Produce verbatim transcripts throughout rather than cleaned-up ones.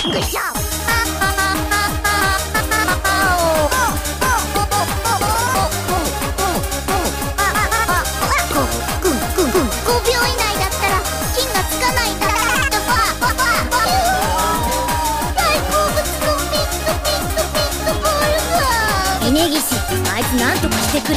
くしょ。ごびょう以内だったら金がつかないんだ。大好物のピックピックピックボールが。峯岸、あいつなんとかしてくれ。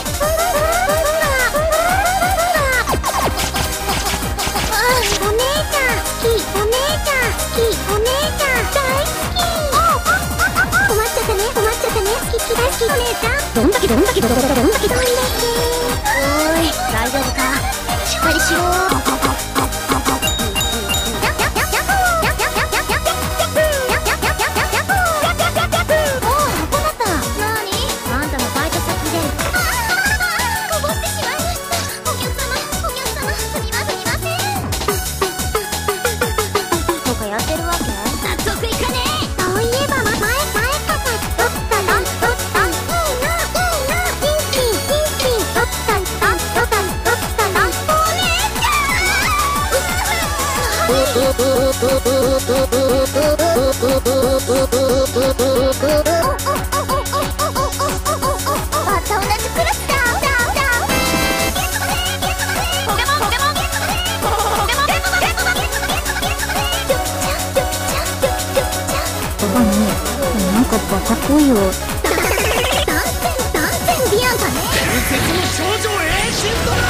お姉ちゃん好き、お姉ちゃん好き、お姉ちゃん大好き。困っちゃったね、困っちゃったね。好き好き大好きお姉ちゃん。どんだけどんだけどんだけどんだけどんだけ。おい、大丈夫か。しっかりしろー。 かっこいいよ。断然断然ビアンカね。 伝説の少女エーシンドラ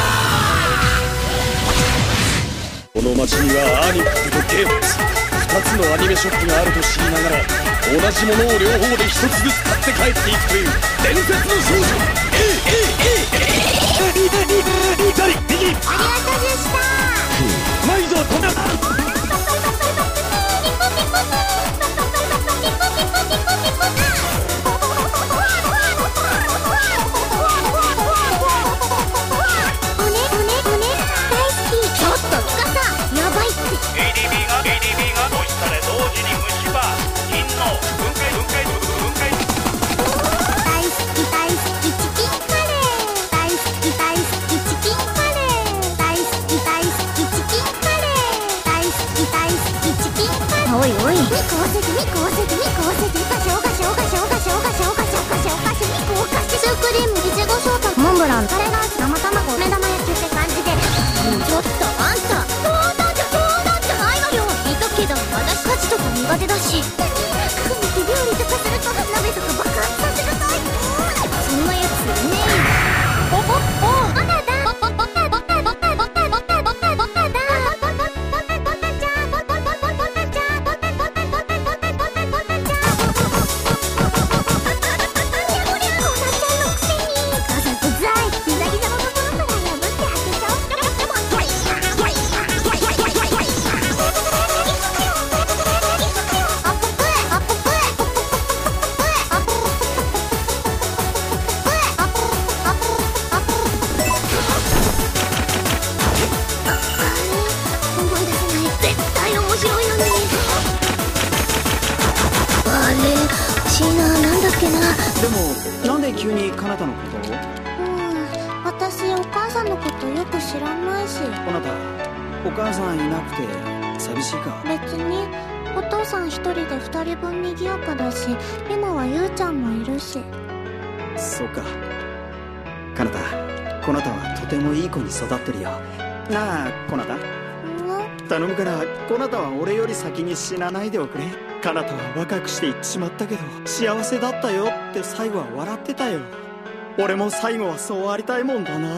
ー。この町にはアニメとゲームズふたつのアニメショップがあると知りながら同じものを両方でひとつずつ買って帰っていくという伝説の少女。えいえいえいえい左右。 ありがとうでした。 毎度飛んだ。 おいおい、 みこわせてみこわせてみこわせてガショガショガショガショガショガショガショガショみこおかしスークリームいちごショートモンブランタレが生卵目玉焼きって感じで。ちょっとあんたそうなんじゃそうなんじゃないわよ。言っとくけど私家事とか苦手だし。組んで料理とかすると鍋とか爆発させるタイプ。そんなやついねえよ。おおおボタだボタボタボタボタボタボタボタボタだ。 でもなんで急にかなたのことを？ うん、私お母さんのことよく知らないし。 あなたお母さんいなくて寂しいか？ 別にお父さん一人で二人分にぎやかだし、今はゆうちゃんもいるし。 そうか。かなた、こなたはとてもいい子に育ってるよ。なあこなた、 うん、 頼むからこなたは俺より先に死なないでおくれ。かなたは若くしていっちまったけど幸せだったよって最後は笑ってたよ。俺も最後はそうありたいもんだな。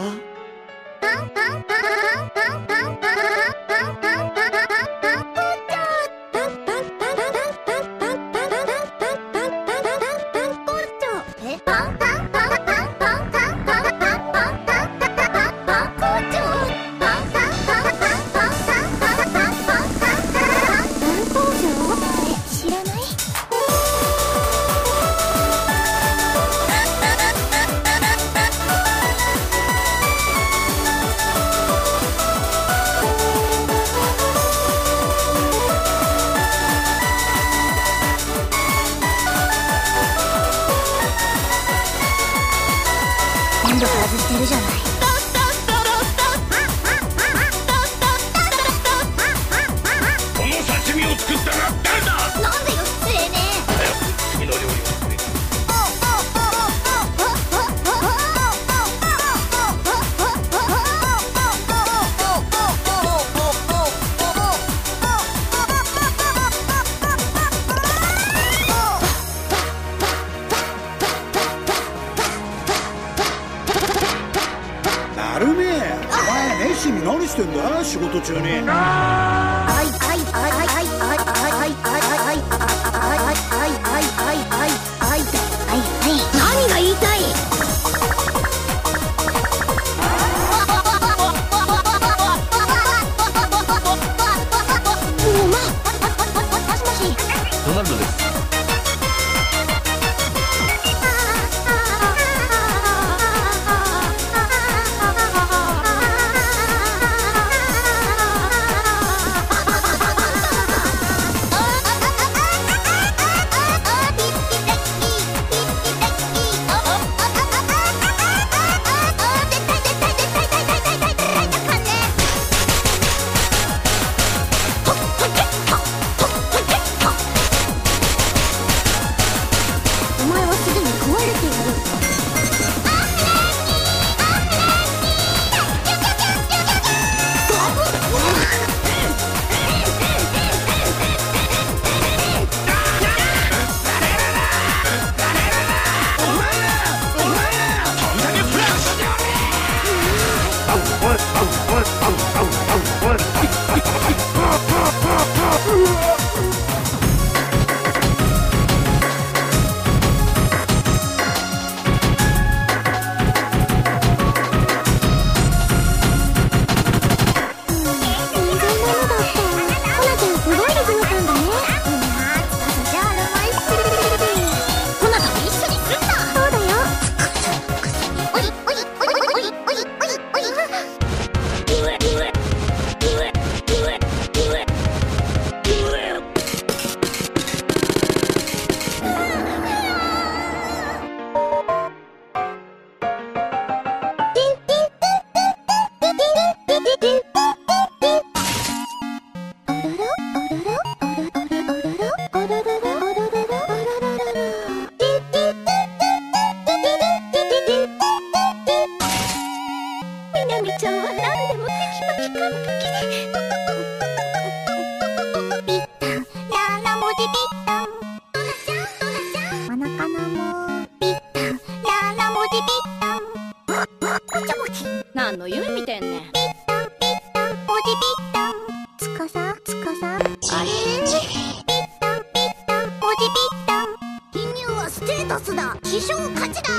おしてんだ仕事中に。 はいはいはいはいはいはいはいはいはいはいはいはいはいはい何が言いたい。 ドナルドです。 何の夢見てんねん。 師匠勝ちだ。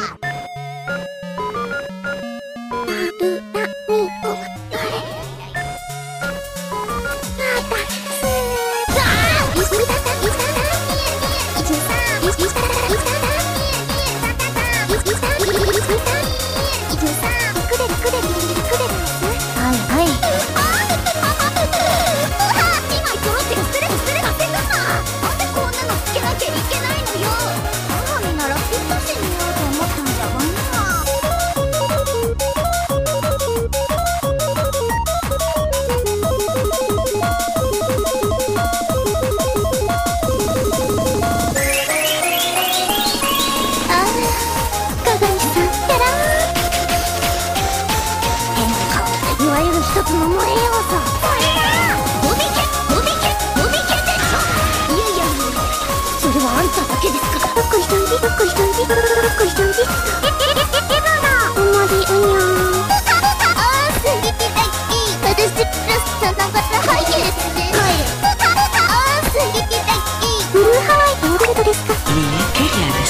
一つの萌え要素、これだ。モビケモビケモビケでしょ。いやいやいや、それはあんただけですから。どっこいしといじどっこいしといじどっこいしといじ。えええええばなおもりうにゃん。あーすぎてだき。私ラストのバタハイですね。あーすぎてだき。ブルーハワイってどういうことですか。いいえ、ケリアです。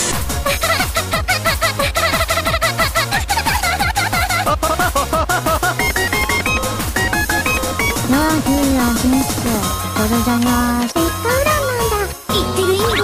これじゃない。ステッカー欄なんだ。言ってる意味